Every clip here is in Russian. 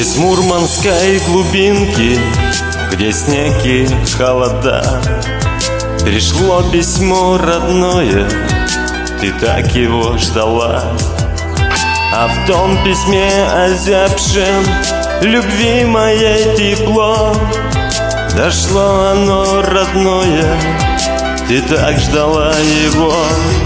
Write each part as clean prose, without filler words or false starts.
Из мурманской глубинки, где снег и холода, пришло письмо родное, ты так его ждала. А в том письме озябшем любви моей тепло. Дошло оно родное, ты так ждала его.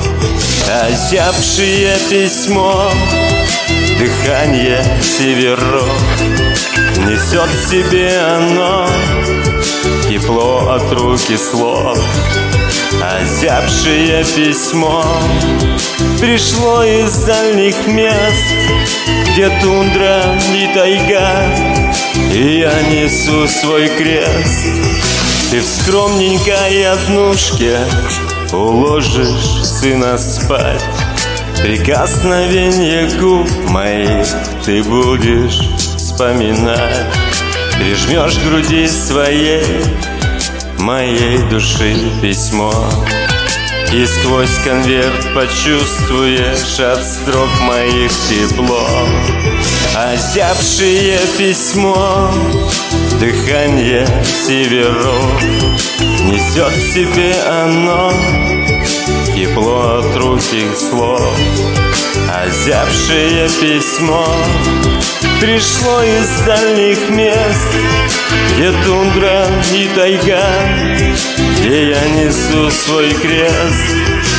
Озябшее письмо, дыхание северов, несет в себе оно тепло от рук и слов. Озябшее письмо пришло из дальних мест, где тундра и тайга, и я несу свой крест. Ты в скромненькой однушке уложишь сына спать, прикосновенье губ моих ты будешь вспоминать. Прижмешь к груди своей моей души письмо, и сквозь конверт почувствуешь от строк моих тепло. Озябшее письмо, дыхание северов, несет в себе оно тепло от рук их слов. Озябшее письмо пришло из дальних мест, где тундра и тайга, где я несу свой крест.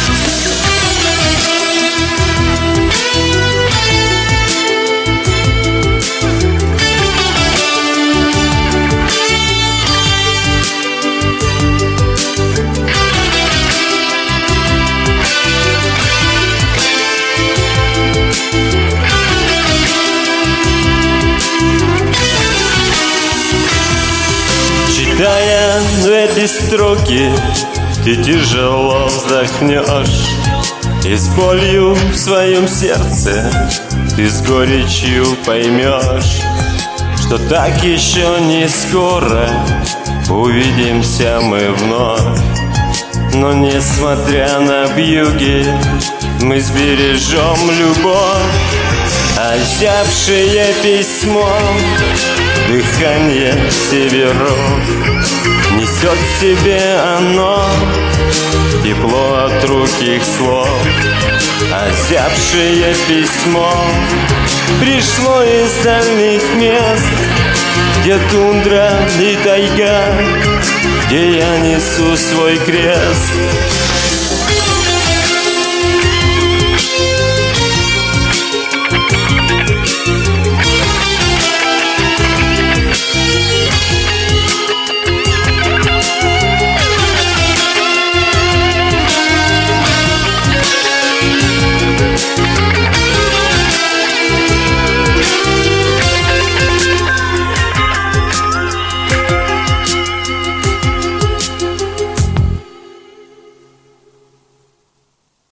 Читая эти строки, ты тяжело вздохнешь, и с болью в своем сердце ты с горечью поймешь, что так еще не скоро увидимся мы вновь. Но несмотря на вьюги, мы сбережем любовь. Озябшее письмо, дыхание северов, несет в себе оно тепло от рук их слов. Озябшее письмо пришло из дальних мест, где тундра и тайга, где я несу свой крест.